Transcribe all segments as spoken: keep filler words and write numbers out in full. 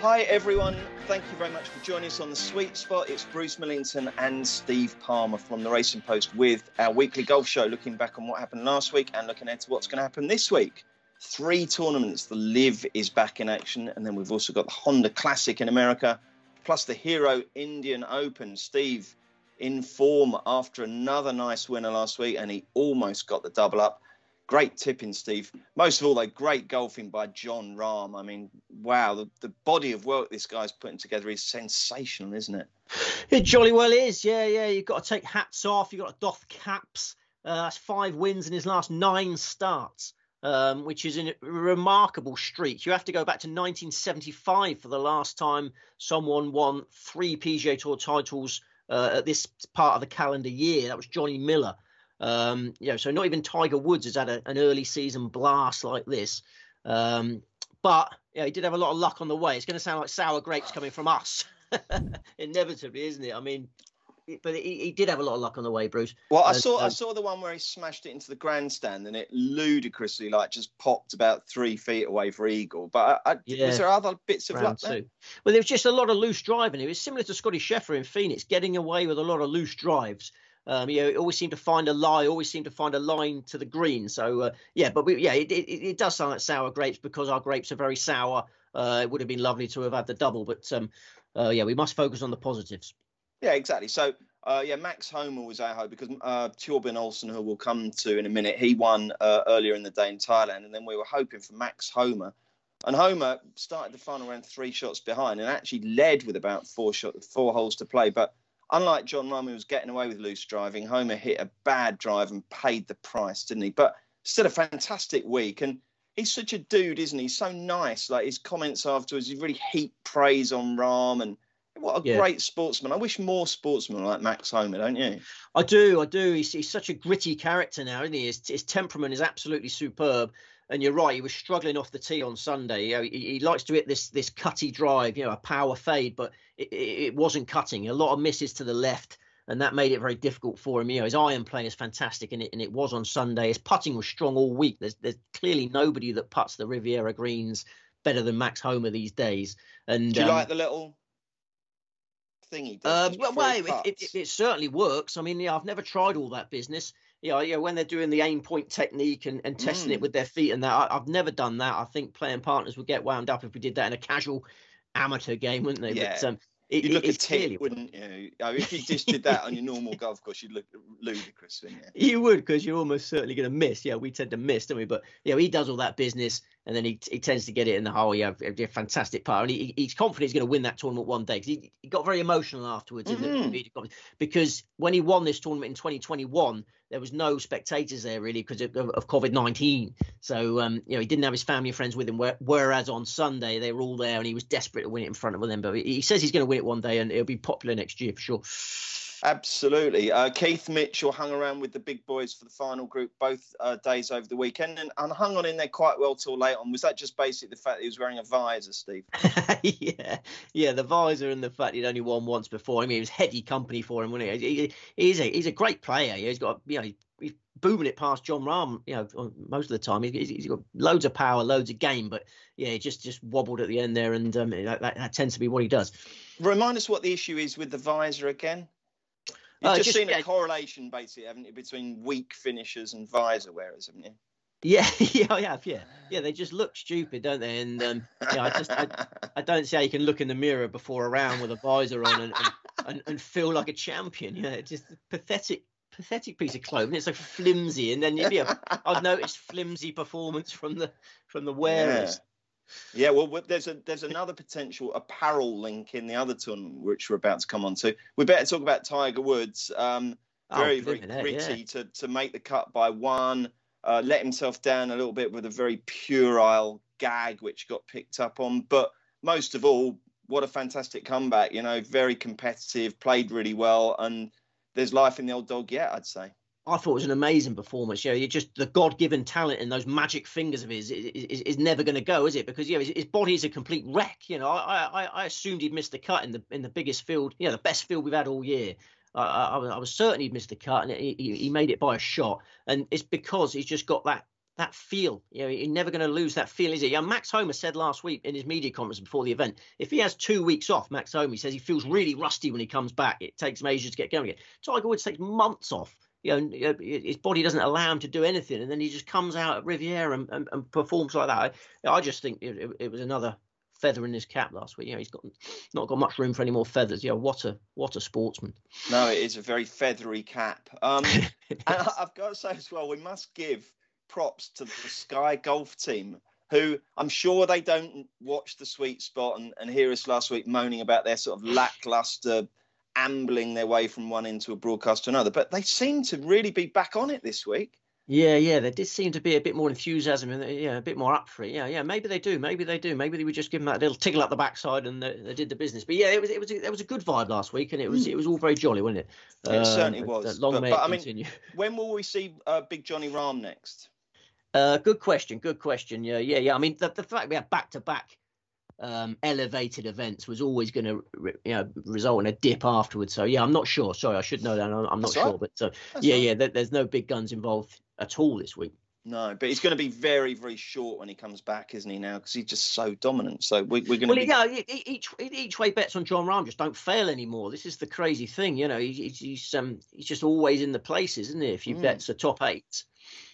Hi everyone, thank you very much for joining us on The Sweet Spot. It's Bruce Millington and Steve Palmer from the Racing Post with our weekly golf show, looking back on what happened last week and looking ahead to what's going to happen this week. Three tournaments, the Liv is back in action, and then we've also got the Honda Classic in America, plus the Hero Indian Open. Steve in form after another nice winner last week, and he almost got the double up. Great tipping, Steve. Most of all, though, great golfing by Jon Rahm. I mean, wow, the, the body of work this guy's putting together is sensational, isn't it? It jolly well is. Yeah, yeah. You've got to take hats off. You've got to doff caps. Uh, that's five wins in his last nine starts, um, which is a remarkable streak. You have to go back to nineteen seventy-five for the last time someone won three P G A Tour titles uh, at this part of the calendar year. That was Johnny Miller. Um, you know, so not even Tiger Woods has had a, an early season blast like this. Um, but yeah, he did have a lot of luck on the way. It's going to sound like sour grapes coming from us, inevitably, isn't it? I mean, but he, he did have a lot of luck on the way, Bruce. Well, I uh, saw um, I saw the one where he smashed it into the grandstand and it ludicrously like just popped about three feet away for eagle. But I, I, yeah, was there other bits of luck there? Two. Well, there was just a lot of loose driving. It was similar to Scotty Scheffler in Phoenix, getting away with a lot of loose drives. Um, you know, it always seemed to find a lie, always seemed to find a line to the green. So, uh, yeah, but we, yeah, it, it, it does sound like sour grapes because our grapes are very sour. Uh, it would have been lovely to have had the double, but um, uh, yeah, we must focus on the positives. Yeah, exactly. So, uh, yeah, Max Homa was our hope because uh, Thorbjørn Olsen, who we'll come to in a minute, he won uh, earlier in the day in Thailand, and then we were hoping for Max Homa. And Homa started the final round three shots behind and actually led with about four shot, four holes to play, but unlike Jon Rahm, who was getting away with loose driving, Homa hit a bad drive and paid the price, didn't he? But still a fantastic week. And he's such a dude, isn't he? He's so nice. Like his comments afterwards, he really heaped praise on Rahm. And what a yeah. great sportsman. I wish more sportsmen like Max Homa, don't you? I do, I do. He's, he's such a gritty character now, isn't he? His, his temperament is absolutely superb. And you're right, he was struggling off the tee on Sunday. You know, he, he likes to hit this this cutty drive, you know, a power fade, but it, it, it wasn't cutting. A lot of misses to the left, and that made it very difficult for him. You know, his iron play is fantastic, and it, and it was on Sunday. His putting was strong all week. There's there's clearly nobody that puts the Riviera greens better than Max Homa these days. And do you um, like the little thing he does? Uh, well, well it, it, it certainly works. I mean, yeah, I've never tried all that business. You know, you know, when they're doing the aim point technique and, and testing mm. it with their feet and that, I, I've never done that. I think playing partners would get wound up if we did that in a casual amateur game, wouldn't they? Yeah. But, um, it, you'd look it, a tip, wouldn't you? I mean, if you just did that on your normal golf course, you'd look ludicrous, wouldn't you? You would, because you're almost certainly going to miss. Yeah, we tend to miss, don't we? But, you know, he does all that business, and then he he tends to get it in the hole. Yeah, a fantastic part. And he, he's confident he's going to win that tournament one day, because he, he got very emotional afterwards. Mm-hmm. In the, because when he won this tournament in twenty twenty-one, there was no spectators there, really, because of, of COVID nineteen. So, um, you know, he didn't have his family and friends with him, whereas on Sunday, they were all there, and he was desperate to win it in front of them. But he says he's going to win it one day, and it'll be popular next year for sure. Absolutely. Uh, Keith Mitchell hung around with the big boys for the final group both uh, days over the weekend and, and hung on in there quite well till late on. Was that just basically the fact that he was wearing a visor, Steve? yeah, yeah, the visor and the fact he'd only won once before. I mean, it was heady company for him, wasn't it? He, he, he's a he's a great player. He's got, you know, he's booming it past Jon Rahm, you know, most of the time. He's, he's got loads of power, loads of game, but yeah, he just just wobbled at the end there, and um, that, that, that tends to be what he does. Remind us what the issue is with the visor again. You've uh, just, just seen yeah. a correlation, basically, haven't you, between weak finishers and visor wearers, haven't you? Yeah, yeah, I have. Yeah, yeah, they just look stupid, don't they? And um, yeah, I just, I, I don't see how you can look in the mirror before a round with a visor on and and, and, and feel like a champion. You know, it's just a pathetic, pathetic piece of clothing. It's so flimsy, and then you know, I've noticed flimsy performance from the from the wearers. Yeah. Yeah, well, there's a there's another potential apparel link in the other tournament, which we're about to come on to. We better talk about Tiger Woods. Um, very, oh, very minute, gritty yeah. to, to make the cut by one. Uh, let himself down a little bit with a very puerile gag, which got picked up on. But most of all, what a fantastic comeback. You know, very competitive, played really well. And there's life in the old dog yet, I'd say. I thought it was an amazing performance. You know, you just the God-given talent in those magic fingers of his is, is, is never going to go, is it? Because you know his, his body is a complete wreck. You know, I, I I assumed he'd missed the cut in the in the biggest field, you know, the best field we've had all year. I, I, I was certain he'd missed the cut, and he, he he made it by a shot. And it's because he's just got that that feel. You know, you're never going to lose that feel, is he? Yeah, Max Homer said last week in his media conference before the event, if he has two weeks off, Max Homer, he says he feels really rusty when he comes back. It takes him ages to get going again. Tiger Woods takes months off. You know, his body doesn't allow him to do anything, and then he just comes out at Riviera and, and, and performs like that. I, I just think it, it, it was another feather in his cap last week. You know, he's got not got much room for any more feathers. Yeah, you know, what a what a sportsman. No, it is a very feathery cap. Um, and I've got to say as well, we must give props to the Sky Golf team, who I'm sure they don't watch the Sweet Spot and, and hear us last week moaning about their sort of lackluster ambling their way from one end to a broadcast to another, but they seem to really be back on it this week. Yeah, yeah, there did seem to be a bit more enthusiasm and yeah, a bit more up for it. Yeah, yeah, maybe they do, maybe they do, maybe they would just give them that little tickle up the backside and they, they did the business. But yeah, it was it was it was a good vibe last week, and it was mm. it was all very jolly, wasn't it? It um, certainly was. Long but, may but, it I mean, continue. When will we see uh, Big Johnny Rahm next? Uh, good question, good question. Yeah, yeah, yeah. I mean, the, the fact we had back to back. Um, elevated events was always going to, you know, result in a dip afterwards. So yeah, I'm not sure. Sorry, I should know that. I'm, I'm not That's sure, right. but so That's yeah, right. yeah. There, there's no big guns involved at all this week. No, but he's going to be very, very short when he comes back, isn't he? Now, because he's just so dominant. So we, we're going well, to. Well, be... yeah, each each way bets on Jon Rahm just don't fail anymore. This is the crazy thing, you know. He, he's um he's just always in the places, isn't he? If you mm. bets the top eight.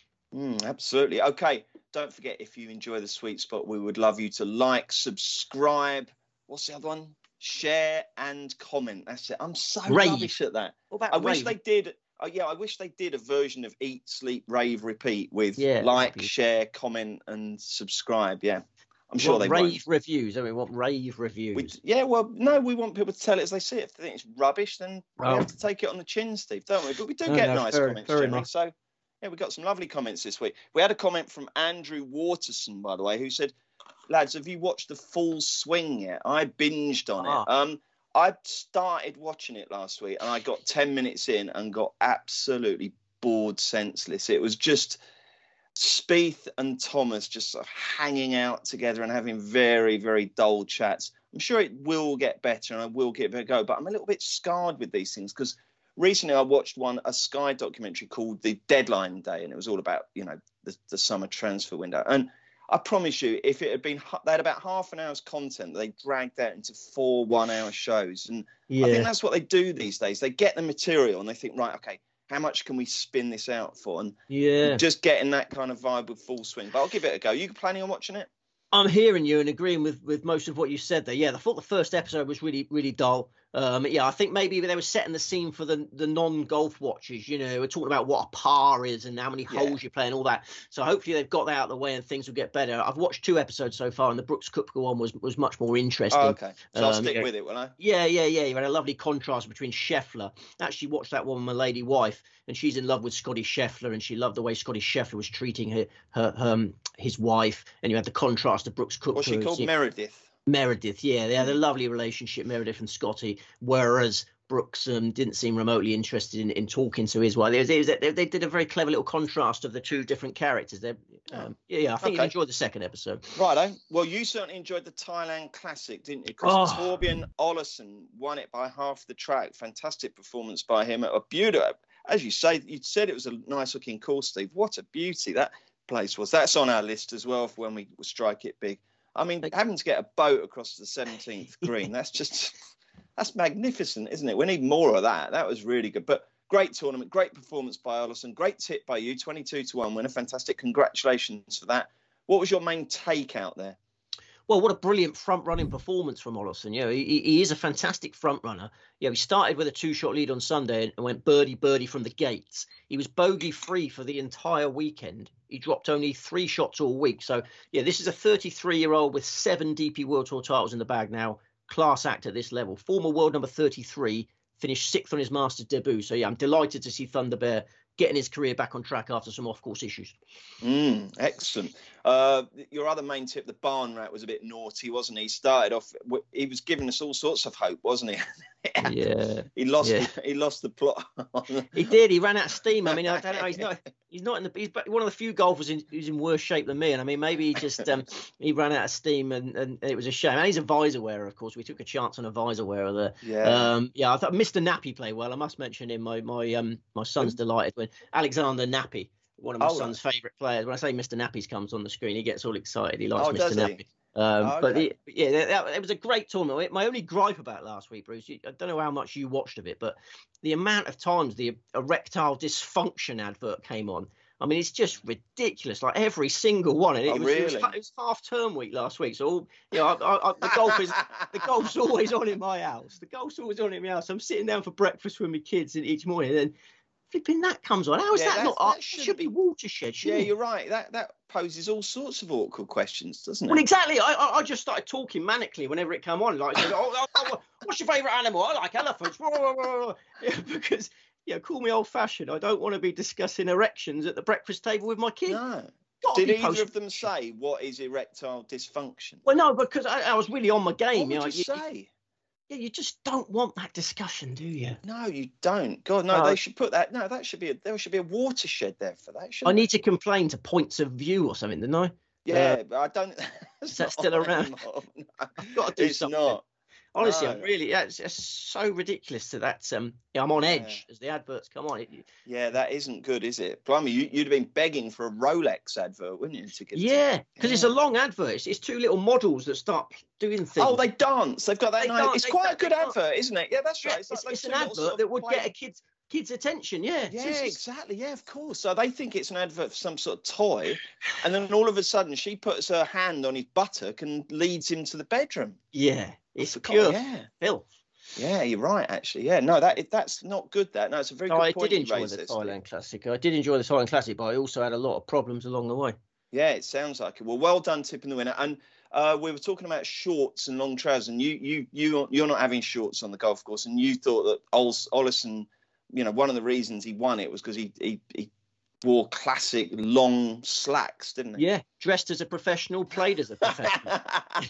Mm, absolutely. Okay. Don't forget, if you enjoy the Sweet Spot, we would love you to like, subscribe. What's the other one? Share and comment. That's it. I'm so rave. rubbish at that. What about I rave? wish they did. Oh, yeah, I wish they did a version of Eat, Sleep, Rave, Repeat with yeah, like, share, comment, and subscribe. Yeah, I'm sure want they rave won't. reviews. I mean, what rave reviews? We, yeah, well, no, we want people to tell it as they see it. If they think it's rubbish, then oh. we have to take it on the chin, Steve, don't we? But we do no, get no, nice very, comments very generally. nice. So, yeah, we got some lovely comments this week. We had a comment from Andrew Waterson, by the way, who said, lads, have you watched The Full Swing yet? I binged on ah. it. Um, I started watching it last week and I got ten minutes in and got absolutely bored senseless. It was just Spieth and Thomas just sort of hanging out together and having very, very dull chats. I'm sure it will get better and I will give it a go, but I'm a little bit scarred with these things because recently I watched one, a Sky documentary called The Deadline Day, and it was all about, you know, the, the summer transfer window. And I promise you, if it had been, they had about half an hour's content, they dragged that into four one-hour shows. And yeah. I think that's what they do these days. They get the material and they think, right, okay, how much can we spin this out for? And yeah, just getting that kind of vibe with Full Swing. But I'll give it a go. You planning on watching it? I'm hearing you and agreeing with, with most of what you said there. Yeah, I thought the first episode was really, really dull. Um, yeah, I think maybe they were setting the scene for the the non-golf watchers. You know, we're talking about what a par is and how many holes yeah. you play and all that. So hopefully they've got that out of the way and things will get better. I've watched two episodes so far, and the Brooks Koepka one was was much more interesting. Oh, okay, so I'll um, stick you know, with it, will I? Yeah, yeah, yeah. You had a lovely contrast between Scheffler. I actually watched that one with my lady wife, and she's in love with Scotty Scheffler, and she loved the way Scotty Scheffler was treating her, her um, his wife. And you had the contrast of Brooks Koepka. What's she called? You know, Meredith. Meredith, yeah, they had a lovely relationship, Meredith and Scotty, whereas Brooks um, didn't seem remotely interested in, in talking to his wife. It was, it was, they, they did a very clever little contrast of the two different characters. They, um, yeah, yeah, I think okay. you enjoyed the second episode. Righto. Well, you certainly enjoyed the Thailand Classic, didn't you? Because oh. Torbjorn Olesen won it by half the track. Fantastic performance by him. A beautiful, as you say, you said it was a nice-looking course, Steve. What a beauty that place was. That's on our list as well for when we strike it big. I mean, having to get a boat across the seventeenth green, that's just, that's magnificent, isn't it? We need more of that. That was really good. But great tournament, great performance by Olesen, great tip by you, twenty-two to one winner. Fantastic. Congratulations for that. What was your main take out there? Well, what a brilliant front-running performance from Olesen. You know, he, he is a fantastic front-runner. You know, he started with a two-shot lead on Sunday and went birdie, birdie from the gates. He was bogey-free for the entire weekend. He dropped only three shots all week. So, yeah, this is a thirty-three-year-old with seven D P World Tour titles in the bag now. Class act at this level. Former world number thirty-three, finished sixth on his Masters debut. So, yeah, I'm delighted to see Thunder Bear getting his career back on track after some off-course issues. Mm, excellent. Uh, your other main tip, the barn rat, was a bit naughty, wasn't he? He started off, he was giving us all sorts of hope, wasn't he? yeah. He lost. Yeah. He, he lost the plot. He did. He ran out of steam. I mean, I don't know. He's not. He's not in the. He's one of the few golfers in, who's in worse shape than me. And I mean, maybe he just um, he ran out of steam, and, and it was a shame. And he's a visor wearer, of course. We took a chance on a visor wearer there. Yeah. Um, yeah. I thought Mister Nappy played well. I must mention him. My my um my son's delighted when Alexander Nappy one of my Oh, son's right. favourite players. When I say Mister Nappies comes on the screen, he gets all excited. He likes Oh, Mister does he? Nappies. Um, Oh, but okay. the, yeah, that, that- it was a great tournament. My only gripe about last week, Bruce, you, I don't know how much you watched of it, but the amount of times the erectile dysfunction advert came on. I mean, it's just ridiculous. Like every single one. And it, Oh, was, it was really? it was half term week last week, so all, you know, I, I, I, the golf is the golf's always on in my house. The golf's always on in my house. I'm sitting down for breakfast with my kids each morning, and then flipping that comes on. How is Yeah, that that's- not? that It shouldn't- should be watershed, Yeah, shouldn't it? you're right. That that poses all sorts of awkward questions, doesn't it? Well, exactly. I, I I just started talking manically whenever it came on. Like, oh, oh, oh, what's your favourite animal? I like elephants. Yeah, because, yeah, call me old-fashioned. I don't want to be discussing erections at the breakfast table with my kids. No. Gotta Did be either posted- of them say what is erectile dysfunction? Well, no, because I, I was really on my game. What you would know, you you, say? Yeah, you just don't want that discussion, do you? No, you don't. God, no, Uh, they should put that. No, that should be a, there should be a watershed there for that. I Shouldn't need to complain to Points of View or something, didn't I? there? Yeah, uh, but I don't. is that still around? No, I've got to do it's something. not. Honestly, No. I'm really, yeah, it's, it's so ridiculous to that. Um, yeah, I'm on edge Yeah. as the adverts come on. It, Yeah, that isn't good, is it? Blimey, you, you'd have been begging for a Rolex advert, wouldn't you? To get yeah, because it's a Yeah. long advert. It's, it's two little models that start doing things. Oh, they dance. They've got that. They nice- dance, It's they quite dan- a good they dance. advert, isn't it? Yeah, that's Yeah, right. it's, like those it's two an little advert sort of that would play- get a kid's kid's attention. Yeah, Yeah, It's- it's- exactly. Yeah, of course. So they think it's an advert for some sort of toy, and then all of a sudden she puts her hand on his buttock and leads him to the bedroom. yeah. It's forgot, pure yeah. filth. Yeah, you're right. Actually, yeah. No, that that's not good. That no, it's a very No, good I point did you enjoy raised the there, Steve. Thailand Classic. I did enjoy the Thailand Classic, but I also had a lot of problems along the way. Yeah, it sounds like it. Well, well done tipping the winner. And uh, we were talking about shorts and long trousers, and you you you you're not having shorts on the golf course, and you thought that Ols, Ollison, you know, one of the reasons he won it was because he, he he wore classic long slacks, didn't he? Yeah, dressed as a professional, played as a professional.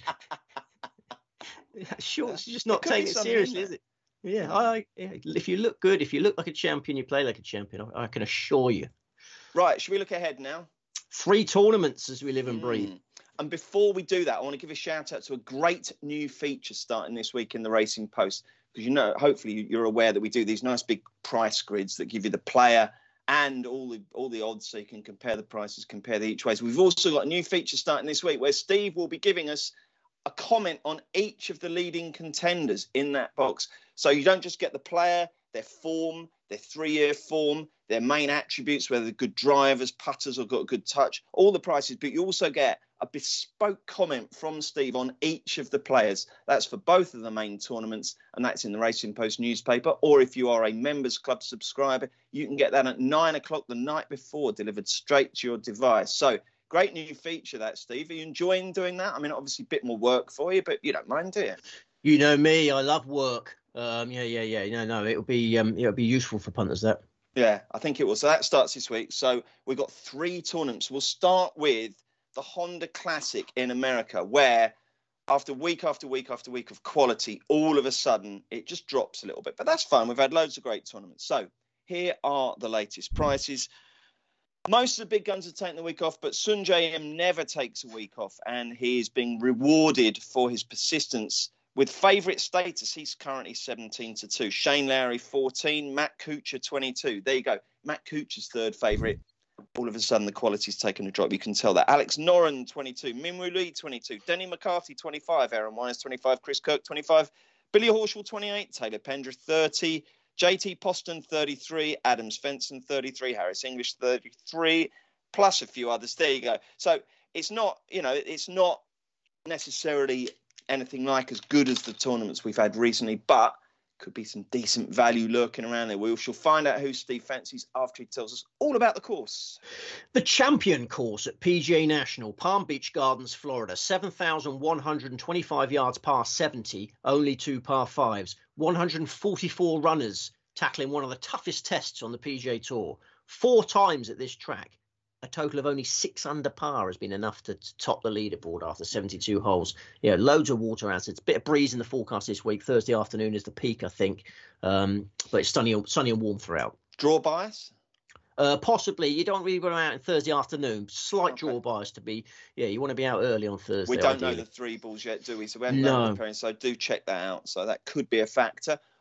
Shorts, you're just not There could be taking it something in seriously, there. is it? Yeah, I, yeah, if you look good, if you look like a champion, you play like a champion. I, I can assure you. Right, should we look ahead now? Three tournaments as we live and breathe. Mm. And before we do that, I want to give a shout out to a great new feature starting this week in the Racing Post. Because, you know, hopefully you're aware that we do these nice big price grids that give you the player and all the all the odds so you can compare the prices, compare the each ways. We've also got a new feature starting this week where Steve will be giving us a comment on each of the leading contenders in that box. So you don't just get the player, their form, their three-year form, their main attributes, whether they're good drivers, putters, or got a good touch, all the prices, but you also get a bespoke comment from Steve on each of the players. That's for both of the main tournaments, and that's in the Racing Post newspaper. Or if you are a Members Club subscriber, you can get that at nine o'clock the night before, delivered straight to your device. So great new feature, that, Steve. Are you enjoying doing that? I mean, obviously a bit more work for you, but you don't mind, do you? You know me, I love work. Um, yeah, yeah, yeah. No, no, it'll be um, it'll be useful for punters. That. Yeah, I think it will. So that starts this week. So we've got three tournaments. We'll start with the Honda Classic in America, where after week after week after week of quality, all of a sudden it just drops a little bit. But that's fun. We've had loads of great tournaments. So here are the latest prices. Most of the big guns are taking the week off, but Sun J M never takes a week off, and he is being rewarded for his persistence. With favourite status, he's currently seventeen to two. Shane Lowry, fourteen. Matt Kuchar, twenty-two. There you go. Matt Kuchar's third favourite. All of a sudden, the quality's taken a drop. You can tell that. Alex Noren, twenty-two. Minwoo Lee, twenty-two. Denny McCarthy, twenty-five. Aaron Wise, twenty-five. Chris Kirk, twenty-five. Billy Horschel, twenty-eight. Taylor Pendrith, thirty. J T Poston, thirty-three. Adam Svensson, thirty-three. Harris English, thirty-three. Plus a few others. There you go. So it's not, you know, it's not necessarily anything like as good as the tournaments we've had recently, but could be some decent value lurking around there. We shall find out who Steve fancies after he tells us all about the course. The champion course at P G A National, Palm Beach Gardens, Florida, seven thousand one hundred twenty-five yards par seventy, only two par fives, one hundred forty-four runners tackling one of the toughest tests on the P G A Tour. Four times at this track. A total of only six under par has been enough to, to top the leaderboard after seventy-two holes. Yeah, loads of water out. It's a bit of breeze in the forecast this week. Thursday afternoon is the peak, I think. Um, but it's sunny, sunny and warm throughout. Draw bias? Uh, possibly. You don't really want to go out on Thursday afternoon. Slight Okay. draw bias to be. Yeah, you want to be out early on Thursday. We don't ideally. know the three balls yet, do we? So we haven't No. done the pairing, so do check that out. So that could be a factor.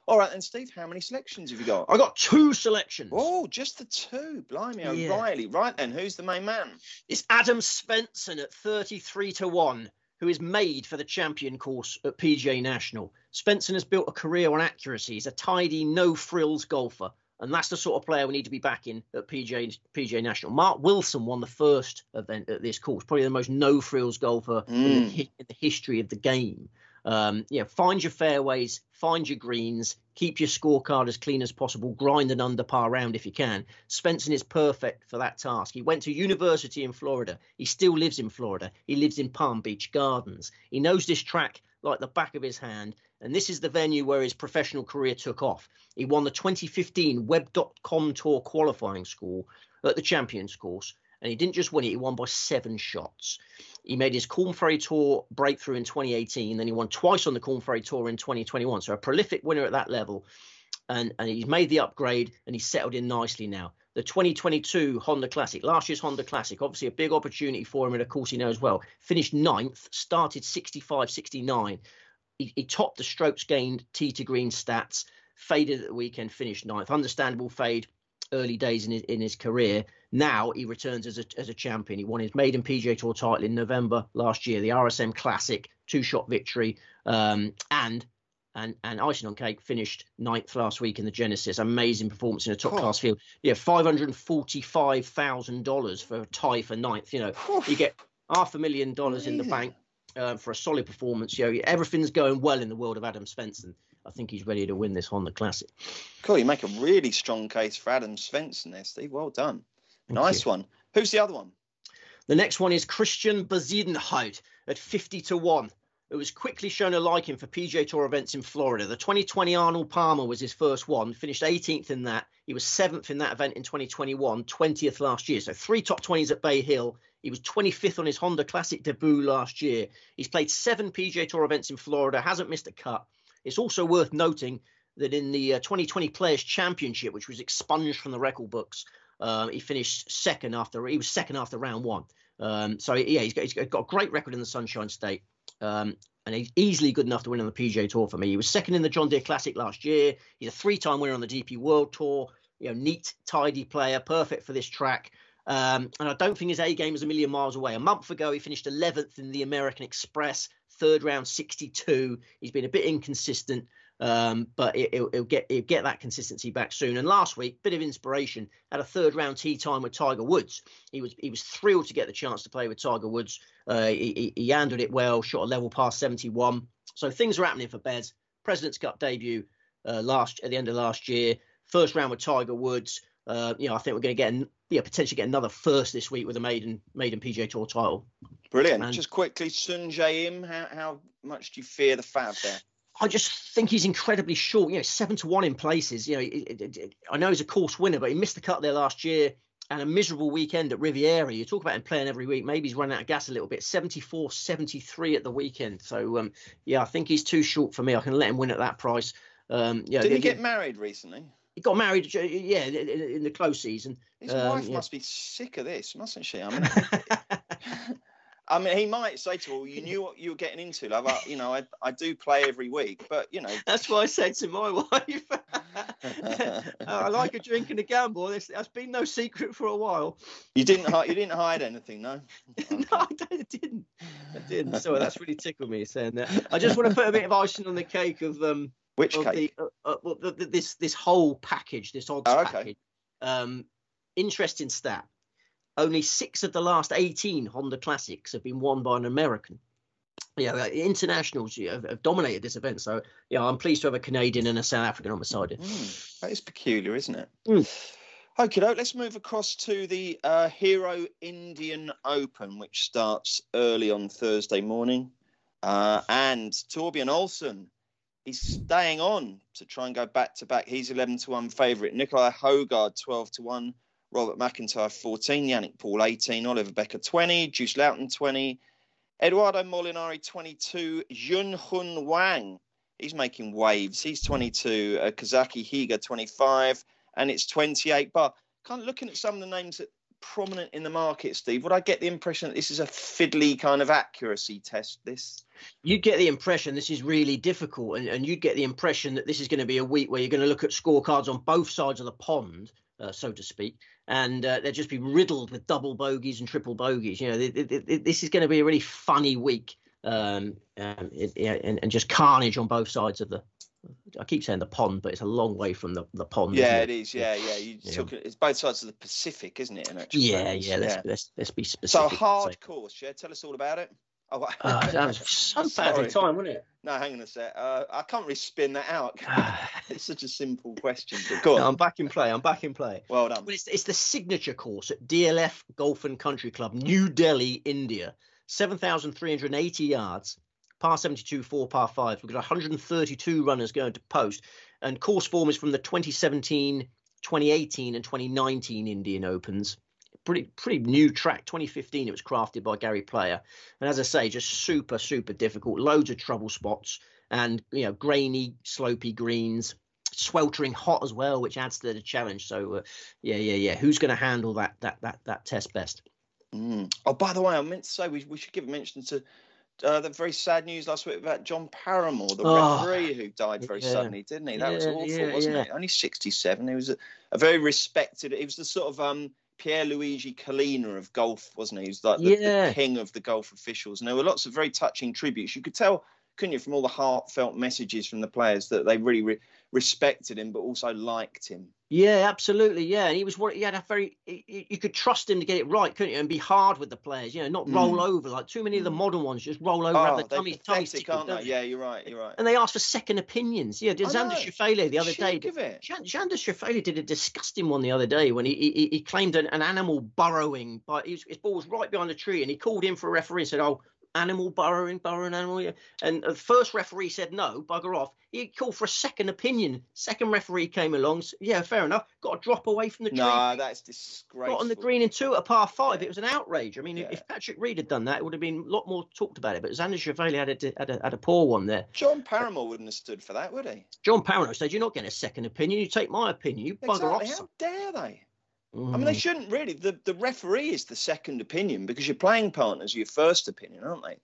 All right, then, Steve, how many selections have you got? I got two selections. Oh, just the two. Blimey, Yeah. O'Reilly. Right then, who's the main man? It's Adam Svensson at thirty-three to one, who is made for the champion course at P G A National. Svensson has built a career on accuracy. He's a tidy, no-frills golfer. And that's the sort of player we need to be backing at P G A, P G A National. Mark Wilson won the first event at this course, probably the most no-frills golfer mm. in, the, in the history of the game. Um, yeah, find your fairways, find your greens, keep your scorecard as clean as possible, grind an under par round if you can. Svensson is perfect for that task. He went to university in Florida. He still lives in Florida. He lives in Palm Beach Gardens. He knows this track like the back of his hand. And this is the venue where his professional career took off. He won the twenty fifteen Web dot com Tour qualifying score at the Champions course. And he didn't just win it, he won by seven shots. He made his Korn Ferry Tour breakthrough in twenty eighteen. Then he won twice on the Korn Ferry Tour in twenty twenty-one. So a prolific winner at that level. And, and he's made the upgrade and he's settled in nicely now. The twenty twenty-two Honda Classic, last year's Honda Classic, obviously a big opportunity for him and of course he knows well. Finished ninth, started sixty-five sixty-nine. He, he topped the strokes gained tee to green stats, faded at the weekend, finished ninth. Understandable fade early days in his, in his career. Now he returns as a, as a champion. He won his maiden P G A Tour title in November last year, the R S M Classic, two-shot victory, um, and and and icing on cake, finished ninth last week in the Genesis. Amazing performance in a top-class field. Yeah, five hundred forty-five thousand dollars for a tie for ninth. You know, you get half a million dollars in the bank uh, for a solid performance. You know, everything's going well in the world of Adam Svensson. I think he's ready to win this Honda Classic. Cool, you make a really strong case for Adam Svensson there, Steve. Well done. Thank nice you. one. Who's the other one? The next one is Christian Bezuidenhout at fifty to one. It was quickly shown a liking for P G A Tour events in Florida. The twenty twenty Arnold Palmer was his first one, finished eighteenth in that. He was seventh in that event in twenty twenty-one, twentieth last year. So three top twenties at Bay Hill. He was twenty-fifth on his Honda Classic debut last year. He's played seven P G A Tour events in Florida, hasn't missed a cut. It's also worth noting that in the uh, twenty twenty Players Championship, which was expunged from the record books, um, he finished second after he was second after round one. Um, so yeah, he's got, he's got a great record in the Sunshine State, um, and he's easily good enough to win on the P G A Tour for me. He was second in the John Deere Classic last year. He's a three-time winner on the D P World Tour. You know, neat, tidy player, perfect for this track. Um, and I don't think his A game is a million miles away. A month ago, he finished eleventh in the American Express, third round sixty-two. He's been a bit inconsistent, um, but it, it'll, it'll get it'll get that consistency back soon. And last week, bit of inspiration, had a third round tee time with Tiger Woods. He was he was thrilled to get the chance to play with Tiger Woods. Uh, he, he handled it well, shot a level past seventy-one. So things are happening for Bez. President's Cup debut uh, last at the end of last year. First round with Tiger Woods. Uh, you know, I think we're going to get yeah potentially get another first this week with a maiden maiden P G A Tour title. Brilliant. And just quickly, Sungjae Im, how how much do you fear the fab there? I just think he's incredibly short. You know, seven to one in places. You know, it, it, it, I know he's a course winner, but he missed the cut there last year and a miserable weekend at Riviera. You talk about him playing every week. Maybe he's running out of gas a little bit. seventy-four seventy-three at the weekend. So um, yeah, I think he's too short for me. I can let him win at that price. Um, yeah. Did he get married recently? He got married, yeah, in the close season. His um, wife yeah. must be sick of this, mustn't she? I mean, I mean, he might say to her, "You knew what you were getting into, love. I, you know, I, I do play every week, but you know." That's what I said to my wife. I like a drink and a gamble. That's, that's been no secret for a while. You didn't hide. You didn't hide anything, no. Okay. No, I didn't. I didn't. So that's really tickled me saying that. I just want to put a bit of icing on the cake of um. Which of cake? The, uh, uh, well, the, the, this this whole package, this odds oh, okay. package. Um, interesting stat. Only six of the last eighteen Honda Classics have been won by an American. Yeah, internationals you know, have, have dominated this event. So, yeah, I'm pleased to have a Canadian and a South African on my side. Mm, that is peculiar, isn't it? Mm. Okay, let's move across to the uh, Hero Indian Open, which starts early on Thursday morning. Uh, and Torbjorn Olsen, he's staying on to try and go back to back. He's eleven to one favourite. Nikolai Højgaard, twelve to one. Robert McIntyre, fourteen. Yannick Paul, eighteen. Oliver Becker, twenty. Juice Loughton, twenty. Eduardo Molinari, twenty-two. Jun Hun Wang, he's making waves. He's twenty-two. Uh, Kazaki Higa, twenty-five. And it's twenty-eight. But kind of looking at some of the names that prominent in the market, Steve? Would I get the impression that this is a fiddly kind of accuracy test, this? You'd get the impression this is really difficult, and, and you'd get the impression that this is going to be a week where you're going to look at scorecards on both sides of the pond, uh, so to speak, and uh, they'll just be riddled with double bogeys and triple bogeys. You know, it, it, it, this is going to be a really funny week, um, um, it, yeah, and, and just carnage on both sides of the. I keep saying the pond, but it's a long way from the, the pond. Yeah, it? it is. Yeah, yeah. You yeah. Talk, it's both sides of the Pacific, isn't it? In actual yeah, terms? yeah. Let's, yeah. let's let's be specific. So hard so. course. Yeah, tell us all about it. Oh, uh, that was so bad every time, wasn't it? No, hang on a sec. Uh, I can't really spin that out. It's such a simple question. But go on. No, I'm back in play. I'm back in play. Well done. Well, it's, it's the signature course at D L F Golf and Country Club, New Delhi, India. seven thousand three hundred eighty yards, par seventy-two, four par five. We've got one hundred thirty-two runners going to post. And course form is from the twenty seventeen, twenty eighteen and twenty nineteen Indian Opens. Pretty pretty new track. twenty fifteen it was crafted by Gary Player. And as I say, just super, super difficult. Loads of trouble spots and, you know, grainy, slopey greens. Sweltering hot as well, which adds to the challenge. So, uh, yeah, yeah, yeah. Who's going to handle that that that that test best? Mm. Oh, by the way, I meant to say we, we should give a mention to Uh, the very sad news last week about John Paramore, the oh, referee who died very yeah. suddenly, didn't he? That yeah, was awful, yeah, wasn't yeah. it? Only sixty-seven. He was a, a very respected. He was the sort of um, Pierluigi Collina of golf, wasn't he? He was like the, yeah. the king of the golf officials. And there were lots of very touching tributes. You could tell, couldn't you, from all the heartfelt messages from the players that they really re- respected him, but also liked him. Yeah, absolutely. Yeah, and he was what he had a very. He, you could trust him to get it right, couldn't you? And be hard with the players, you know, not roll mm. over like too many of the modern ones. Just roll over, oh, have the they're tummy, pathetic, tummy aren't they? Yeah, you're right. You're right. And they asked for second opinions. Yeah, Xander Schauffele the other day. Xander Schauffele did a disgusting one the other day when he he, he claimed an, an animal burrowing, but his, his ball was right behind the tree, and he called in for a referee and said, "Oh, animal burrowing, burrowing animal." Yeah. And the first referee said no, bugger off. He called for a second opinion. Second referee came along. Yeah, fair enough. Got a drop away from the tree. No, that's disgraceful. Got on the green in two at a par five. Yeah. It was an outrage. I mean, yeah. if Patrick Reed had done that, it would have been a lot more talked about it. But Xander Schauffele had a, had a, had a poor one there. John Paramore wouldn't have stood for that, would he? John Paramore said, "You're not getting a second opinion. You take my opinion. You bugger exactly. off." How dare they? Mm. I mean, they shouldn't really. The, the referee is the second opinion because your playing partners are your first opinion, aren't they?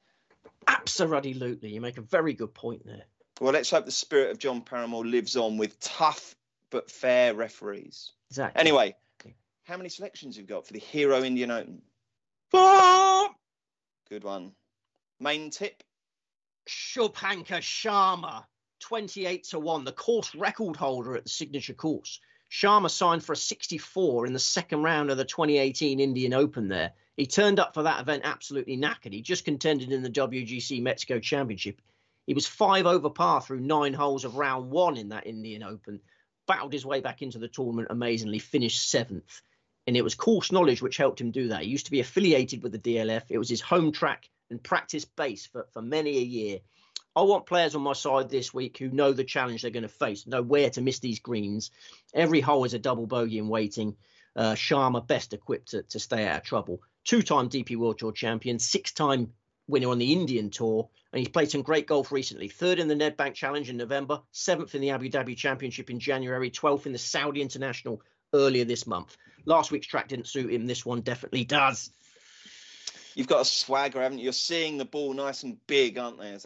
Absolutely. You make a very good point there. Well, let's hope the spirit of John Paramore lives on with tough but fair referees. Exactly. Anyway, how many selections have you got for the Hero Indian Open? Four. Good one. Main tip? Shubhankar Sharma, twenty-eight to one, the course record holder at the signature course. Sharma signed for a sixty-four in the second round of the twenty eighteen Indian Open there. He turned up for that event absolutely knackered. He just contended in the W G C Mexico Championship. He was five over par through nine holes of round one in that Indian Open, battled his way back into the tournament amazingly, finished seventh. And it was course knowledge which helped him do that. He used to be affiliated with the D L F. It was his home track and practice base for, for many a year. I want players on my side this week who know the challenge they're going to face, know where to miss these greens. Every hole is a double bogey in waiting. Uh, Sharma best equipped to, to stay out of trouble. Two-time D P World Tour champion, six-time winner on the Indian Tour, and he's played some great golf recently. Third in the Nedbank Challenge in November, seventh in the Abu Dhabi Championship in January, twelfth in the Saudi International earlier this month. Last week's track didn't suit him. This one definitely does. You've got a swagger, haven't you? You're seeing the ball nice and big, aren't they? As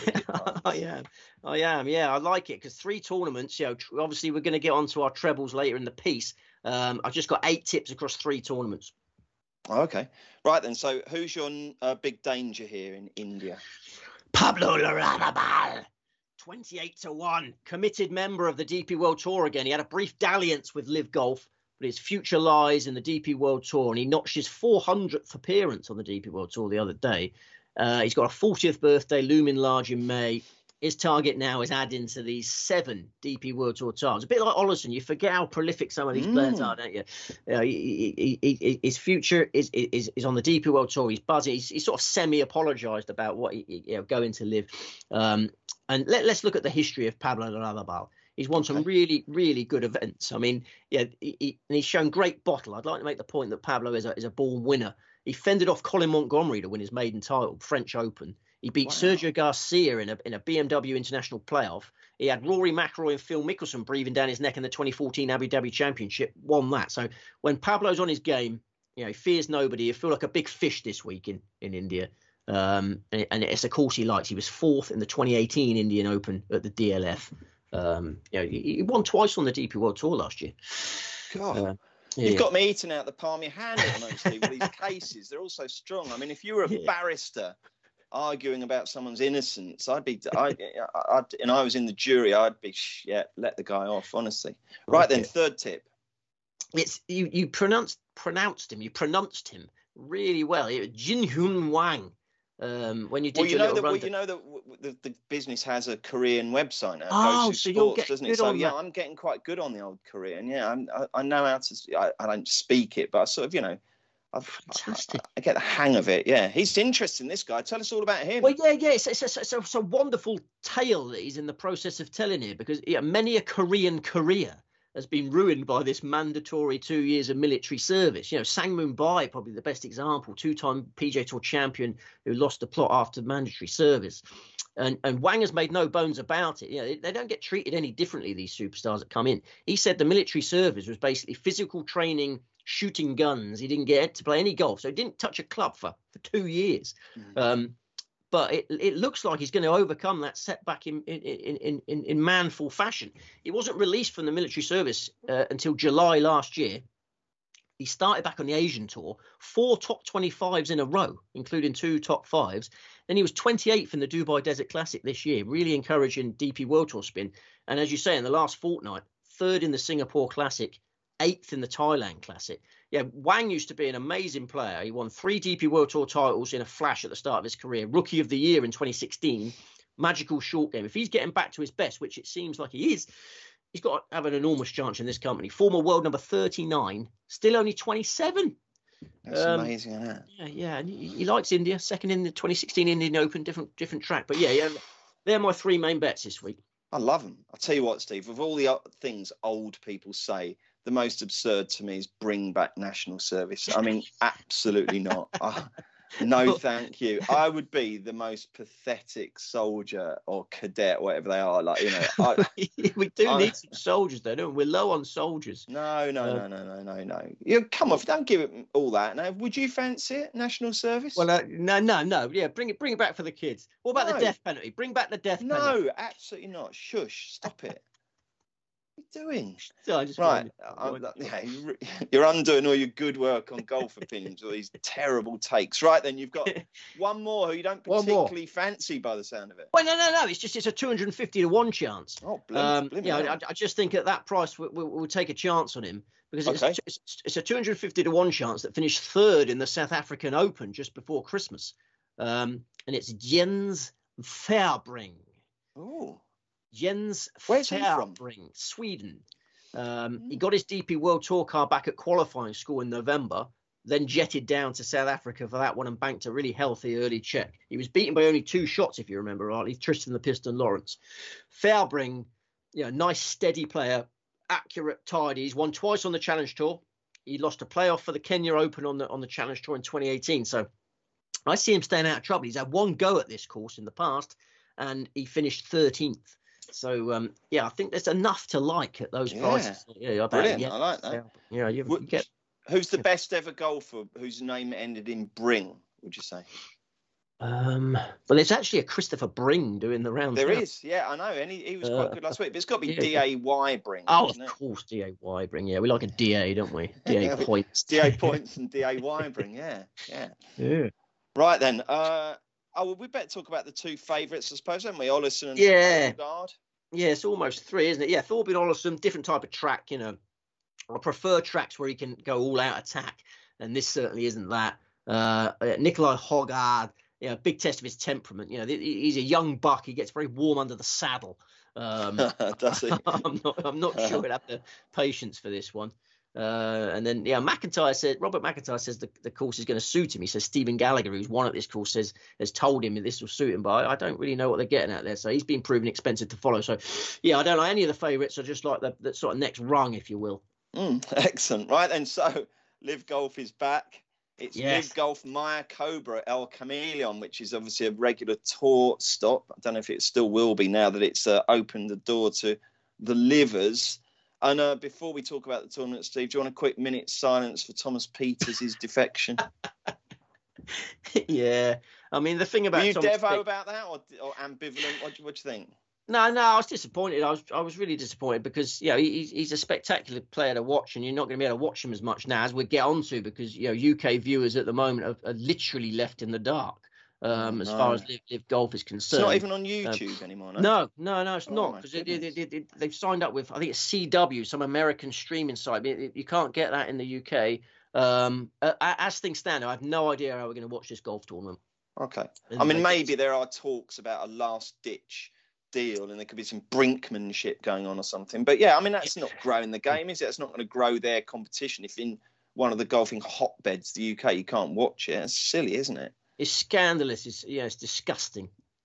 I am. I am. Yeah, I like it because three tournaments, you know, tr- obviously we're going to get onto our trebles later in the piece. Um, I've just got eight tips across three tournaments. Okay. Right then. So who's your uh, big danger here in India? Pablo Larrazabal, twenty-eight to one, committed member of the D P World Tour again. He had a brief dalliance with Live Golf, but his future lies in the D P World Tour, and he notched his four hundredth appearance on the D P World Tour the other day. Uh, he's got a fortieth birthday looming large in May. His target now is adding to these seven D P World Tour titles. A bit like Ollison, you forget how prolific some of these mm. players are, don't you? you know, he, he, he, his future is, is is on the D P World Tour. He's buzzing. He's, he's sort of semi-apologised about what he, you know, going to live. Um, and let, let's look at the history of Pablo Larrazabal. He's won some really, really good events. I mean, yeah, he, he, and he's shown great bottle. I'd like to make the point that Pablo is a, is a born winner. He fended off Colin Montgomery to win his maiden title, French Open. He beat wow. Sergio Garcia in a in a B M W International playoff. He had Rory McIlroy and Phil Mickelson breathing down his neck in the twenty fourteen Abu Dhabi Championship, won that. So when Pablo's on his game, You know, he fears nobody. He feel like a big fish this week in in India. Um, and, and it's a course he likes. He was fourth in the twenty eighteen Indian Open at the D L F. Um, you know, he, he won twice on the D P World Tour last year. God. Uh, yeah, You've yeah. got me eating out the palm of your hand at the moment, Steve, with these cases. They're all so strong. I mean, if you were a Yeah. barrister arguing about someone's innocence, I'd be, I, I'd, and I was in the jury, I'd be, yeah, let the guy off, honestly. Right then, Okay. third tip. It's you. You pronounced pronounced him. You pronounced him really well. It was Jin Hyun Wang. Um, when you did Well, you your know little that. Well, rundown. you know that w- w- the, the business has a Korean website now. Oh, Gosu so you're Sports, getting doesn't it? good So on yeah, that. I'm getting quite good on the old Korean. Yeah, I'm, I, I know how to. I, I don't speak it, but I sort of, you know, I've, Fantastic. I, I get the hang of it. Yeah, he's interesting. This guy. Tell us all about him. Well, yeah, yeah. It's, it's, it's, it's, a, it's a wonderful tale that he's in the process of telling here, because yeah, many a Korean career has been ruined by this mandatory two years of military service. You know, Sang Moon Bae, probably the best example, two-time P G A Tour champion who lost the plot after mandatory service. And, and Wang has made no bones about it. You know, they, they don't get treated any differently, these superstars that come in. He said the military service was basically physical training, shooting guns. He didn't get to play any golf, so he didn't touch a club for, for two years. Mm. Um, but it, it looks like he's going to overcome that setback in in, in, in in manful fashion. He wasn't released from the military service uh, until July last year. He started back on the Asian Tour, four top twenty-fives in a row, including two top fives. Then he was twenty-eighth in the Dubai Desert Classic this year, really encouraging D P World Tour spin. And as you say, in the last fortnight, third in the Singapore Classic, eighth in the Thailand Classic. Yeah, Wang used to be an amazing player. He won three D P World Tour titles in a flash at the start of his career. Rookie of the Year in twenty sixteen. Magical short game. If he's getting back to his best, which it seems like he is, he's got to have an enormous chance in this company. Former world number thirty-nine, still only twenty-seven. That's Um, amazing, isn't it? Yeah, yeah. And he, he likes India. Second in the twenty sixteen Indian Open, different different track. But yeah, yeah, they're my three main bets this week. I love them. I'll tell you what, Steve, of all the o- things old people say, the most absurd to me is bring back national service. I mean, absolutely not. I, no, thank you. I would be the most pathetic soldier or cadet, whatever they are. Like, you know, I, we do I- need some soldiers, though, don't we? We're low on soldiers. no, no, Uh, no, no, no, no, no. You come off. Don't give it all that. Now, would you fancy it, national service? Well, uh, no, no, no. Yeah, bring it, bring it back for the kids. What about No. the death penalty? Bring back the death penalty. no, absolutely not. Shush, stop it. What are you doing? So I just Right, wanted- I'm- yeah, you- you're undoing all your good work on golf opinions with these terrible takes. Right then, you've got one more who you don't One more. particularly fancy by the sound of it. Well, no, no, no. It's just it's a two hundred fifty to one chance. Oh, blim, Um, blim, yeah, yeah. I, I just think at that price we, we, we'll take a chance on him, because it's, Okay. it's, it's a two hundred fifty to one chance that finished third in the South African Open just before Christmas. Um, and it's Jens Färbring. Oh, Jens Where's he from? Färbring, Sweden. Um, He Mm. got his D P World Tour car back at qualifying school in November, then jetted down to South Africa for that one and banked a really healthy early check. He was beaten by only two shots, if you remember rightly, Tristan the Piston Lawrence. Färbring, you know, nice steady player, accurate, tidy. He's won twice on the Challenge Tour. He lost a playoff for the Kenya Open on the on the Challenge Tour in twenty eighteen. So I see him staying out of trouble. He's had one go at this course in the past, and he finished thirteenth. So um, yeah, I think there's enough to like at those Yeah. prices. Yeah, I bet, brilliant. yeah, I like that. yeah, you, Would- you get. Who's the best ever golfer whose name ended in Bring, would you say? Um, well, there's actually a Christopher Bring doing the rounds. There now. is, yeah, I know. And he, he was Uh, quite good last week, but it's got to be yeah. D A Y Bring. Oh, isn't of it? course, D A Y Bring. Yeah, we like a D A, don't we? D A points. D A points and D A Y Bring, yeah, yeah. Yeah. Right then. Uh, oh, well, we better talk about the two favourites, I suppose, haven't we? Ollison and Yeah. Guard. Yeah, it's almost three, isn't it? Yeah, Thorbjorn Olesen, different type of track, you know. I prefer tracks where he can go all out attack, and this certainly isn't that. Uh, Nikolai Hogard, you know, big test of his temperament. You know, he's a young buck. He gets very warm under the saddle. Um, Does he? I'm not. I'm not sure he'll have the patience for this one. Uh, and then, yeah, McIntyre said, Robert McIntyre says the, the course is going to suit him. He says Stephen Gallagher, who's won at this course, says has told him that this will suit him. But I, I don't really know what they're getting at there. So he's been proven expensive to follow. So, yeah, I don't know any of the favourites. I just like the, the sort of next rung, if you will. Mm, excellent. Right then, so Live Golf is back. It's Yes. Live Golf Maya Cobra at El Chameleon, which is obviously a regular tour stop. I don't know if it still will be now that it's uh, opened the door to the livers. And uh, before we talk about the tournament, Steve, do you want a quick minute's silence for Thomas Pieters' defection? Yeah, I mean the thing about were you Thomas Devo Pieters, about that, or, or ambivalent? What do, what do you think? No, no, I was disappointed. I was, I was really disappointed because, you know, he's, he's a spectacular player to watch, and you're not going to be able to watch him as much now as we get on to, because, you know, U K viewers at the moment are, are literally left in the dark um, oh, as no. far as live, live golf is concerned. It's not even on YouTube um, anymore, no? No, no, no, it's oh, not, because they, they've signed up with, I think it's C W, some American streaming site. It, it, you can't get that in the U K. Um, uh, as things stand, I have no idea how we're going to watch this golf tournament. Okay. I mean, maybe there are talks about a last-ditch deal, and there could be some brinkmanship going on or something. But yeah, I mean, that's not growing the game, is it? It's not going to grow their competition. If in one of the golfing hotbeds, the U K, you can't watch it. It's silly, isn't it? It's scandalous. It's, yeah, it's disgusting.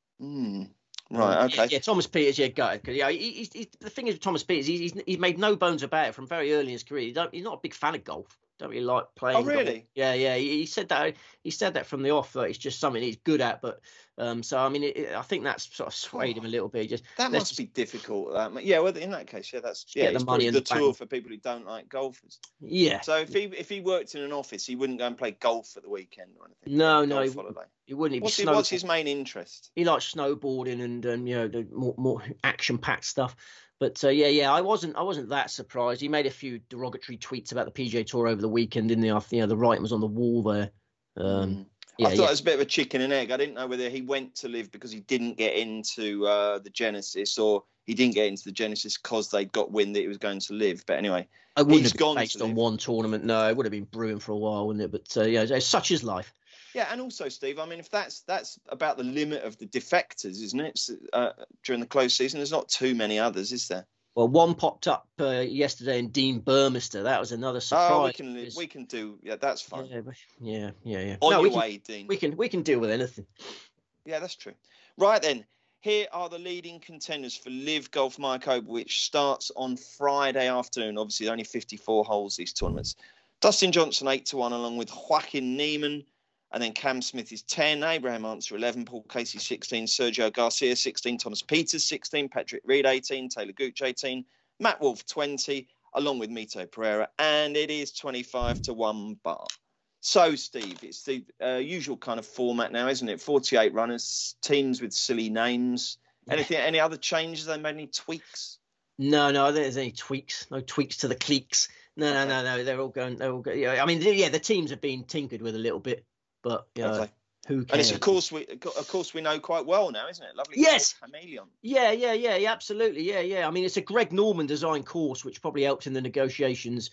Mm. Right, okay. Yeah, yeah, Thomas Pieters, yeah, go ahead. Yeah, he, he's, he's, the thing is with Thomas Pieters, he's, he's, he's made no bones about it from very early in his career. He don't, he's not a big fan of golf. Don't really like playing. Oh, really? Golf. Yeah, yeah. He, he said that. He said that from the off. That it's just something he's good at. But um, so I mean, it, it, I think that's sort of swayed oh, him a little bit. Just that must just, be difficult. That yeah. Well, in that case, yeah, that's yeah. Get it's the money in the, the tour bank. For people who don't like golfers. Yeah. So if he if he worked in an office, he wouldn't go and play golf at the weekend or anything. No, no, he, he wouldn't. What's, he, what's his main interest? He likes snowboarding and um, you know, the more, more action-packed stuff. But uh, yeah, yeah, I wasn't, I wasn't that surprised. He made a few derogatory tweets about the P G A Tour over the weekend. In the, you know, the writing was on the wall there. Um, mm. yeah, I thought yeah. it was a bit of a chicken and egg. I didn't know whether he went to live because he didn't get into uh, the Genesis, or he didn't get into the Genesis because they got wind that he was going to live. But anyway, I wouldn't he's have gone been based on live. one tournament. No, it would have been brewing for a while, wouldn't it? But uh, yeah, such is life. Yeah, and also, Steve, I mean, if that's that's about the limit of the defectors, isn't it? Uh, during the close season, there's not too many others, is there? Well, one popped up uh, yesterday in Dean Burmester. That was another surprise. Oh, we can we can do yeah, that's fine. Yeah, yeah, yeah, yeah. On no, your we way, can, Dean. We can we can deal with anything. Yeah, that's true. Right then, here are the leading contenders for Live Golf Mayakoba, which starts on Friday afternoon. Obviously, only fifty-four holes these tournaments. Dustin Johnson eight to one, along with Joaquin Niemann. And then Cam Smith is ten, Abraham Answer eleven, Paul Casey sixteen, Sergio Garcia sixteen, Thomas Pieters sixteen, Patrick Reed eighteen, Taylor Gooch eighteen, Matt Wolff twenty, along with Mito Pereira, and it is twenty-five to one bar. So, Steve, it's the uh, usual kind of format now, isn't it? forty-eight runners, teams with silly names. Anything? Any other changes? They made any tweaks? No, no, I don't think there's any tweaks. No tweaks to the cliques. No, okay. no, no, no. They're all going. They're all going. Yeah, I mean, yeah, the teams have been tinkered with a little bit. But you know, okay. Who cares? And it's of course we of course we know quite well now, isn't it? Lovely. Yes. Chameleon. Yeah, yeah, yeah, yeah, absolutely. Yeah, yeah. I mean, it's a Greg Norman designed course, which probably helped in the negotiations.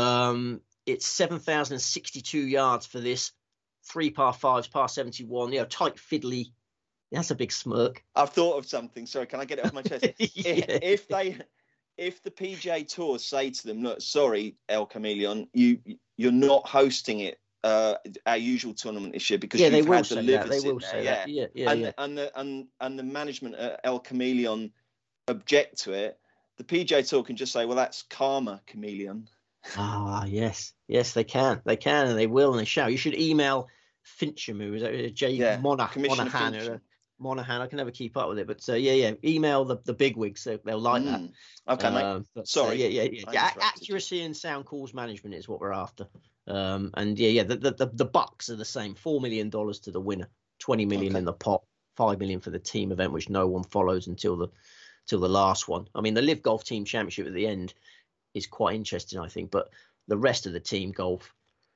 Um, it's seven thousand sixty-two yards for this, three par fives, par seventy-one. You know, tight fiddly. That's a big smirk. I've thought of something. Sorry, can I get it off my chest? yeah. if, if they, if the P G A Tour say to them, look, sorry, El Chameleon, you you're not hosting it. Uh, our usual tournament this year because yeah, you've they will had say the that. They will there, say yeah. that. Yeah, yeah, and, yeah. And the and and the management at El Chameleon object to it. The P G A Tour can just say, "Well, that's karma, Chameleon." Ah, yes, yes, they can, they can, and they will, and they shall. You should email Fincham, who is that Jay yeah, Monaghan, Monaghan, or, Monaghan. I can never keep up with it, but uh, yeah, yeah. Email the the bigwigs; so they'll like mm. that. Okay, uh, mate. But, Sorry. Uh, yeah, yeah, yeah. yeah. Accuracy and sound calls management is what we're after. Um, and yeah, yeah, the, the the bucks are the same. Four million dollars to the winner, twenty million okay. in the pot, five million for the team event, which no one follows until the till the last one. I mean, the Live Golf Team Championship at the end is quite interesting, I think, but the rest of the team golf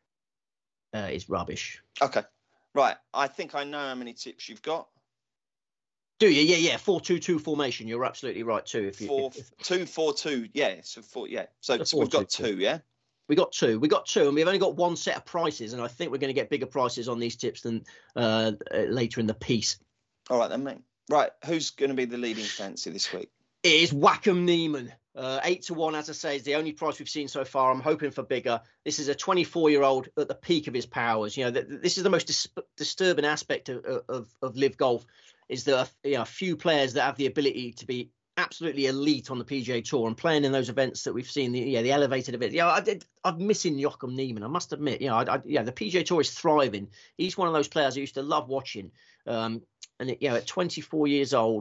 uh, is rubbish. Okay, right. I think I know how many tips you've got. Do you? Yeah, yeah. Four two two formation. You're absolutely right too. If you four if, if, two four two, yeah. So four, yeah. So, so we've got two, yeah. We got two. We got two, and we've only got one set of prices, and I think we're going to get bigger prices on these tips than uh, later in the piece. All right, then, mate. Right, who's going to be the leading fancy this week? It is Joaquin Niemann. Uh, eight to one, as I say, is the only price we've seen so far. I'm hoping for bigger. This is a twenty-four-year-old at the peak of his powers. You know, th- this is the most dis- disturbing aspect of, of of Live Golf, is there are you know, a few players that have the ability to be absolutely elite on the P G A Tour and playing in those events that we've seen, the yeah, the elevated events. Yeah, I did. I'm missing Joaquin Niemann. I must admit, you know, I, I, yeah, the P G A Tour is thriving. He's one of those players I used to love watching. Um, and it, you know, at twenty-four years old,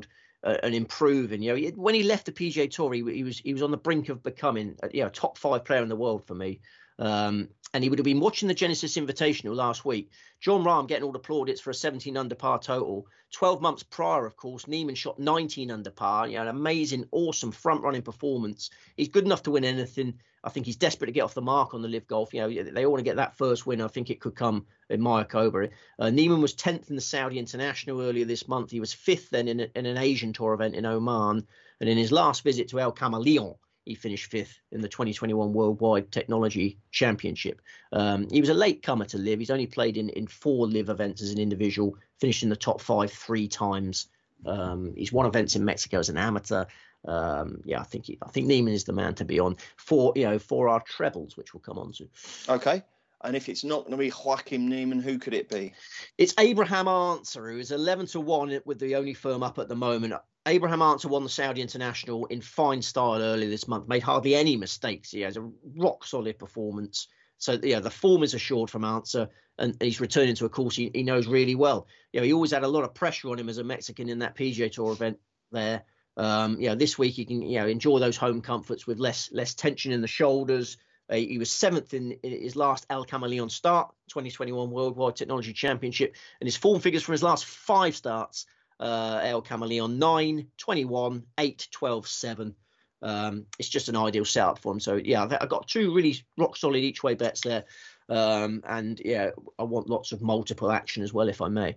uh, and improving. You know, he, when he left the P G A Tour, he, he was he was on the brink of becoming, uh, you know, top five player in the world for me. Um, and he would have been watching the Genesis Invitational last week. Jon Rahm getting all the plaudits for a seventeen under par total. twelve months prior, of course, Niemann shot nineteen under par. You know, an amazing, awesome front-running performance. He's good enough to win anything. I think he's desperate to get off the mark on the Live Golf. You know, they all want to get that first win. I think it could come in Mayakoba. Uh, Niemann was tenth in the Saudi International earlier this month. He was fifth then in, a, in an Asian Tour event in Oman. And in his last visit to El Camaleon, he finished fifth in the twenty twenty-one Worldwide Technology Championship. Um, he was a late comer to Live. He's only played in, in four Live events as an individual, finished in the top five three times. Um, he's won events in Mexico as an amateur. Um, yeah, I think he, I think Niemann is the man to be on for, you know, for our trebles, which we'll come on to. Okay. And if it's not going to be Joaquin Niemann, who could it be? It's Abraham Answer, who is eleven to one with the only firm up at the moment. Abraham Answer won the Saudi International in fine style earlier this month, made hardly any mistakes. He has a rock solid performance. So, yeah, the form is assured from Answer, and he's returning to a course he, he knows really well. You know, he always had a lot of pressure on him as a Mexican in that P G A Tour event there. Um, you know, this week he can, you know, enjoy those home comforts with less less tension in the shoulders. Uh, he was seventh in, in his last El Camaleon start, twenty twenty-one Worldwide Technology Championship, and his form figures from his last five starts, uh, El Camaleon nine, twenty-one, eight, twelve, seven. Um, it's just an ideal setup for him. So, yeah, I've, I've got two really rock solid each way bets there. Um, and, yeah, I want lots of multiple action as well, if I may.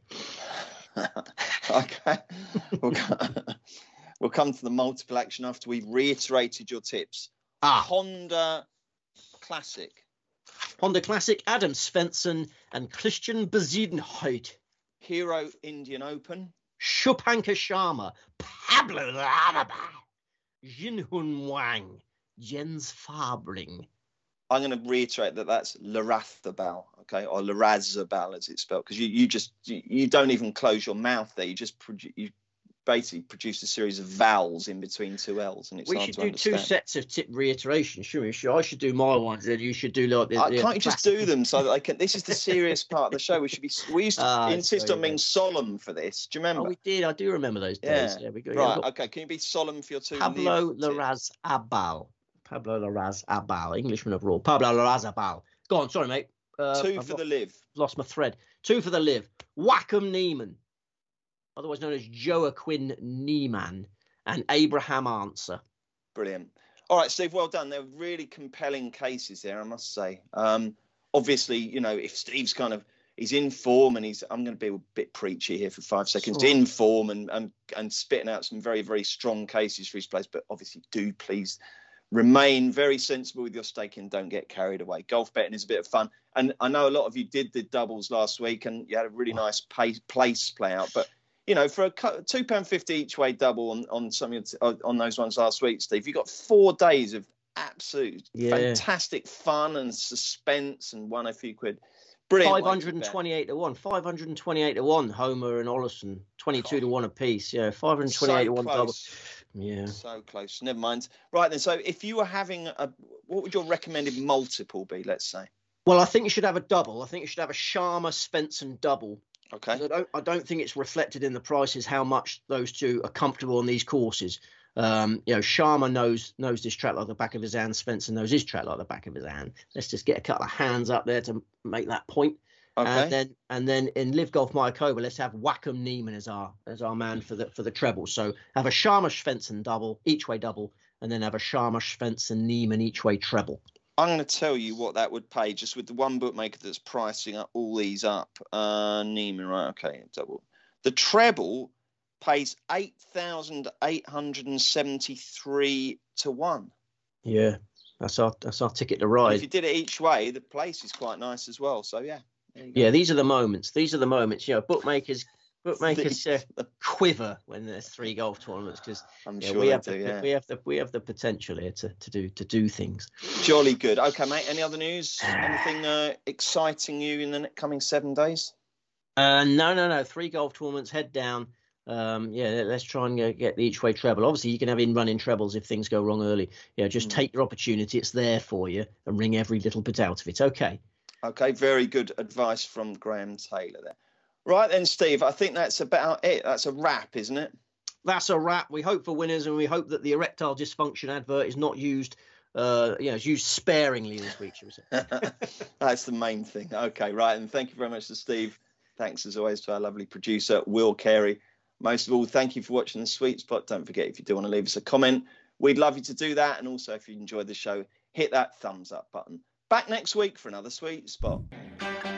Okay. We'll come, we'll come to the multiple action after we've reiterated your tips. Ah. Honda Classic. Honda Classic, Adam Svensson and Christian Bezuidenhout. Hero Indian Open. Shubhankar Sharma, Pablo Larrazábal, Jinhun Wang, Jens Fabring. I'm going to reiterate that that's Larrazábal, okay, or Larrazábal as it's spelled, because you, you just you, you don't even close your mouth there. You just produ- you basically produce a series of vowels in between two L's, and it's we hard should to do understand. two sets of tip reiterations, shouldn't we? Should, I should do my ones, then you should do like the. Uh, the can't you just do them so that I can? This is the serious part of the show. We should be. We used to Ah, insist sorry, on being yeah. solemn for this. Do you remember? Oh, we did. I do remember those days. Yeah. Yeah, we got, Right. yeah, we got Okay. Can you be solemn for your two? Pablo live tips? Larrazábal. Pablo Larrazábal, Englishman of Raw. Pablo Larrazábal. Go on, sorry, mate. Uh, Two I've for got- the live. Lost my thread. Two for the live. Wacom Niemann, otherwise known as Joaquin Niemann, and Abraham Answer. Brilliant. All right, Steve, well done. They're really compelling cases there, I must say. Um, obviously, you know, if Steve's kind of, he's in form and he's, I'm going to be a bit preachy here for five seconds, Sure. in form and, and, and spitting out some very, very strong cases for his place. But obviously do please remain very sensible with your staking. Don't get carried away. Golf betting is a bit of fun. And I know a lot of you did the doubles last week and you had a really nice pay, place play out. But, you know, for a two pounds fifty each way double on, on some of your, on those ones last week, Steve, you got four days of absolute Yeah. fantastic fun and suspense and won a few quid. Brilliant. five hundred twenty-eight to one. five hundred twenty-eight to one. Homer and Ollison. twenty-two to one apiece. Yeah. five hundred twenty-eight to So one close. double. Yeah. So close. Never mind. Right then. So if you were having a, what would your recommended multiple be? Let's say. Well, I think you should have a double. I think you should have a Sharma Svensson double. Okay. I don't, I don't think it's reflected in the prices how much those two are comfortable on these courses. Um, you know, Sharma knows knows this track like the back of his hand. Svensson knows his track like the back of his hand. Let's just get a couple of hands up there to make that point. Okay. And then and then in Live Golf Mayakoba, let's have Wacom Niemann as our as our man for the for the treble. So have a Sharma Svensson double, each way double, and then have a Sharma Svensson Niemann each way treble. I'm going to tell you what that would pay just with the one bookmaker that's pricing up all these up. Uh, Neiman, right? Okay, double. The treble pays eight thousand eight hundred and seventy-three to one. Yeah, that's our that's our ticket to And ride. if you did it each way, the place is quite nice as well. So yeah. there you go. Yeah, these are the moments. These are the moments. You know, bookmakers bookmakers uh, quiver when there's three golf tournaments because I'm yeah, sure we they have do. the, Yeah. we have the we have the potential here to, to do to do things. Jolly good. Okay, mate. Any other news? Anything uh, exciting you in the ne- coming seven days? Uh, no, no, no. Three golf tournaments, head down. Um, yeah, let's try and uh, get the each way treble. Obviously, you can have in running trebles if things go wrong early. Yeah, just Mm. take your opportunity. It's there for you and wring every little bit out of it. Okay. Okay, very good advice from Graham Taylor there. Right then, Steve, I think that's about it. That's a wrap, isn't it? that's a wrap. We hope for winners, and we hope that the erectile dysfunction advert is not used, uh, you know, it's used sparingly this week, shall we say. That's the main thing. Okay, right. And thank you very much to Steve. Thanks, as always, to our lovely producer, Will Carey. Most of all, thank you for watching The Sweet Spot. Don't forget, if you do want to leave us a comment, we'd love you to do that. And also, if you enjoyed the show, hit that thumbs up button. Back next week for another Sweet Spot.